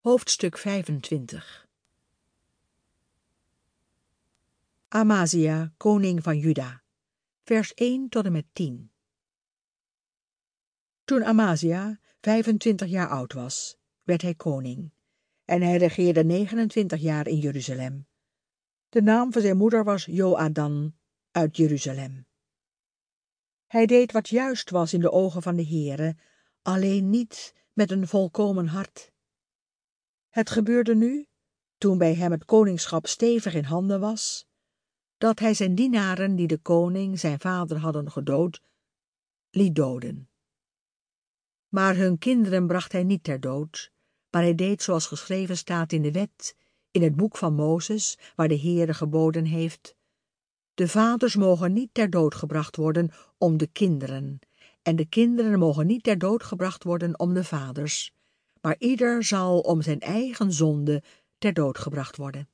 Hoofdstuk 25. Amazia, koning van Juda. Vers 1 tot en met 10. Toen Amazia 25 jaar oud was, werd hij koning. En hij regeerde 29 jaar in Jeruzalem. De naam van zijn moeder was Joadan uit Jeruzalem. Hij deed wat juist was in de ogen van de Heere, alleen niet met een volkomen hart. Het gebeurde nu, toen bij hem het koningschap stevig in handen was, dat hij zijn dienaren die de koning, zijn vader, hadden gedood, liet doden. Maar hun kinderen bracht hij niet ter dood, maar hij deed zoals geschreven staat in de wet, in het boek van Mozes, waar de Heere geboden heeft: de vaders mogen niet ter dood gebracht worden om de kinderen, en de kinderen mogen niet ter dood gebracht worden om de vaders, maar ieder zal om zijn eigen zonde ter dood gebracht worden.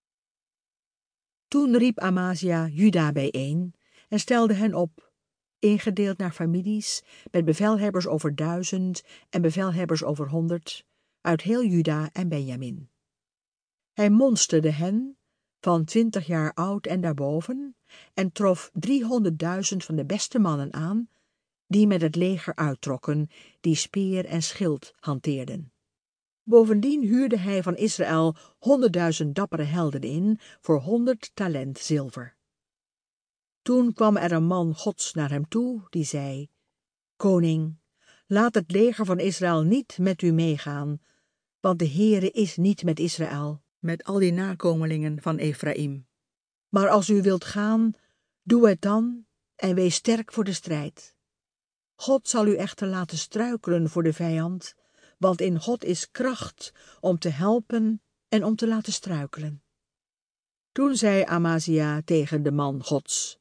Toen riep Amazia Juda bijeen en stelde hen op, ingedeeld naar families, met bevelhebbers over 1000 en bevelhebbers over 100, uit heel Juda en Benjamin. Hij monsterde hen, van 20 jaar oud en daarboven, en trof 300.000 van de beste mannen aan, die met het leger uittrokken, die speer en schild hanteerden. Bovendien huurde hij van Israël 100.000 dappere helden in voor 100 talent zilver. Toen kwam er een man Gods naar hem toe, die zei: Koning, laat het leger van Israël niet met u meegaan, want de Heere is niet met Israël, met al die nakomelingen van Efraïm. Maar als u wilt gaan, doe het dan en wees sterk voor de strijd. God zal u echter laten struikelen voor de vijand, want in God is kracht om te helpen en om te laten struikelen. Toen zei Amazia tegen de man Gods: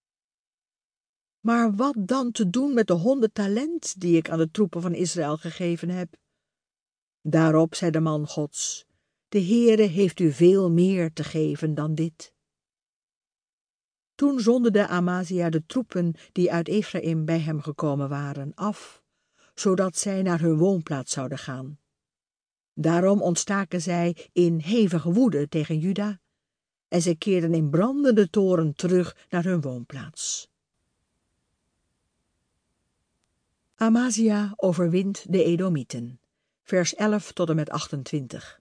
maar wat dan te doen met de 100 talent die ik aan de troepen van Israël gegeven heb? Daarop zei de man Gods: de Heere heeft u veel meer te geven dan dit. Toen zonderde Amazia de troepen die uit Efraïm bij hem gekomen waren af, zodat zij naar hun woonplaats zouden gaan. Daarom ontstaken zij in hevige woede tegen Juda, en zij keerden in brandende toorn terug naar hun woonplaats. Amazia overwint de Edomieten. Vers 11 tot en met 28.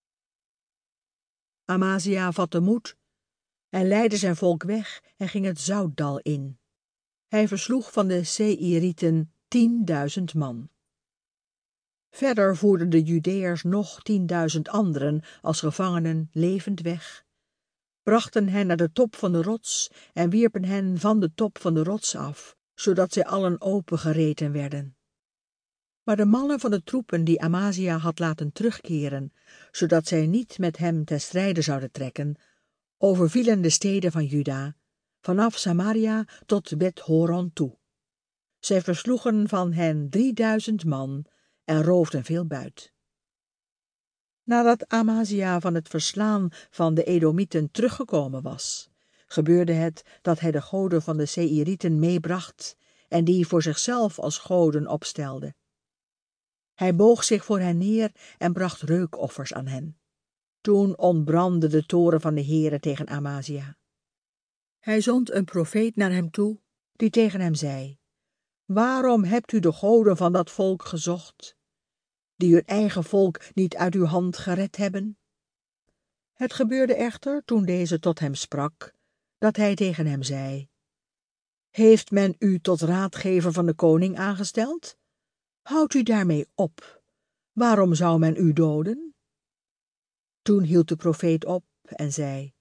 Amazia vatte moed en leidde zijn volk weg en ging het Zoutdal in. Hij versloeg van de Seïrieten 10.000 man. Verder voerden de Judeërs nog 10.000 anderen als gevangenen levend weg, brachten hen naar de top van de rots en wierpen hen van de top van de rots af, zodat zij allen opengereten werden. Maar de mannen van de troepen die Amazia had laten terugkeren, zodat zij niet met hem ten strijde zouden trekken, overvielen de steden van Juda, vanaf Samaria tot Bet-Horon toe. Zij versloegen van hen 3.000 man en roofden veel buit. Nadat Amazia van het verslaan van de Edomieten teruggekomen was, gebeurde het dat hij de goden van de Seïrieten meebracht en die voor zichzelf als goden opstelde. Hij boog zich voor hen neer en bracht reukoffers aan hen. Toen ontbrandde de toorn van de Heere tegen Amazia. Hij zond een profeet naar hem toe, die tegen hem zei: waarom hebt u de goden van dat volk gezocht, die hun eigen volk niet uit uw hand gered hebben? Het gebeurde echter, toen deze tot hem sprak, dat hij tegen hem zei: heeft men u tot raadgever van de koning aangesteld? Houd u daarmee op. Waarom zou men u doden? Toen hield de profeet op en zei: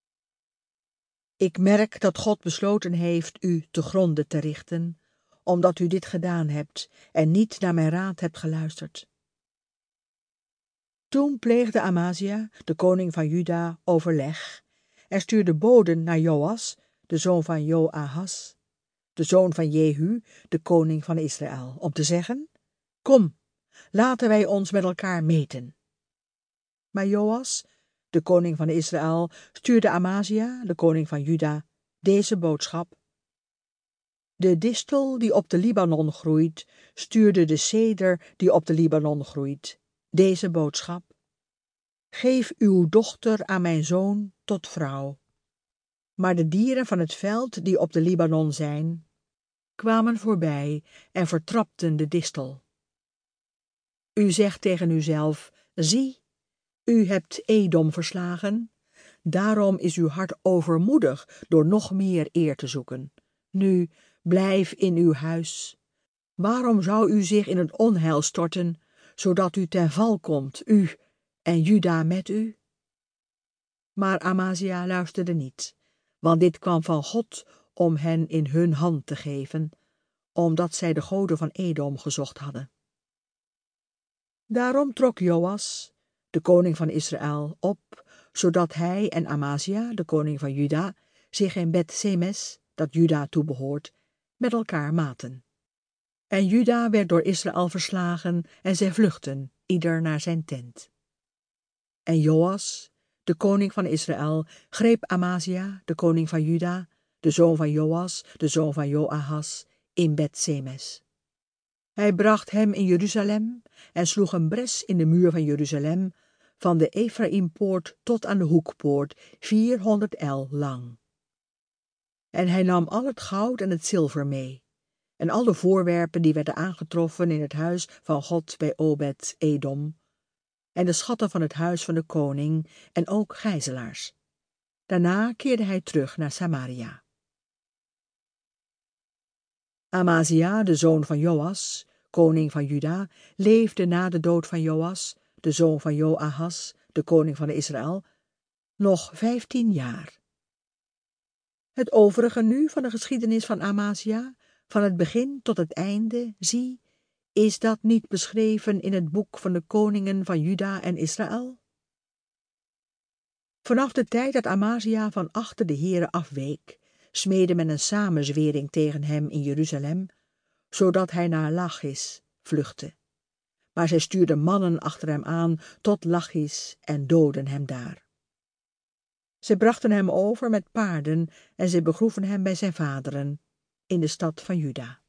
ik merk dat God besloten heeft u te gronde te richten, omdat u dit gedaan hebt en niet naar mijn raad hebt geluisterd. Toen pleegde Amazia, de koning van Juda, overleg en stuurde boden naar Joas, de zoon van Joahaz, de zoon van Jehu, de koning van Israël, om te zeggen: kom, laten wij ons met elkaar meten. Maar Joas, de koning van Israël, stuurde Amazia, de koning van Juda, deze boodschap: de distel die op de Libanon groeit, stuurde de ceder die op de Libanon groeit, deze boodschap: geef uw dochter aan mijn zoon tot vrouw. Maar de dieren van het veld die op de Libanon zijn, kwamen voorbij en vertrapten de distel. U zegt tegen uzelf, zie, u hebt Edom verslagen, daarom is uw hart overmoedig door nog meer eer te zoeken. Nu, blijf in uw huis. Waarom zou u zich in het onheil storten, zodat u ten val komt, u en Juda met u? Maar Amazia luisterde niet, want dit kwam van God om hen in hun hand te geven, omdat zij de goden van Edom gezocht hadden. Daarom trok Joas, de koning van Israël, op, zodat hij en Amazia, de koning van Juda, zich in Bet-Semes, dat Juda toebehoort, met elkaar maten. En Juda werd door Israël verslagen en zij vluchtten, ieder naar zijn tent. En Joas, de koning van Israël, greep Amazia, de koning van Juda, de zoon van Joas, de zoon van Joahas, in Bet-Semes. Hij bracht hem in Jeruzalem en sloeg een bres in de muur van Jeruzalem, van de Efraïmpoort tot aan de hoekpoort, 400 el lang. En hij nam al het goud en het zilver mee, en al de voorwerpen die werden aangetroffen in het huis van God bij Obed-Edom, en de schatten van het huis van de koning, en ook gijzelaars. Daarna keerde hij terug naar Samaria. Amazia, de zoon van Joas, koning van Juda, leefde na de dood van Joas, de zoon van Joahas, de koning van Israël, nog 15 jaar. Het overige nu van de geschiedenis van Amazia, van het begin tot het einde, zie, is dat niet beschreven in het boek van de koningen van Juda en Israël? Vanaf de tijd dat Amazia van achter de Here afweek, smeedde men een samenzwering tegen hem in Jeruzalem, zodat hij naar Lachis vluchtte. Maar zij stuurden mannen achter hem aan tot Lachis en doodden hem daar. Zij brachten hem over met paarden en zij begroeven hem bij zijn vaderen in de stad van Juda.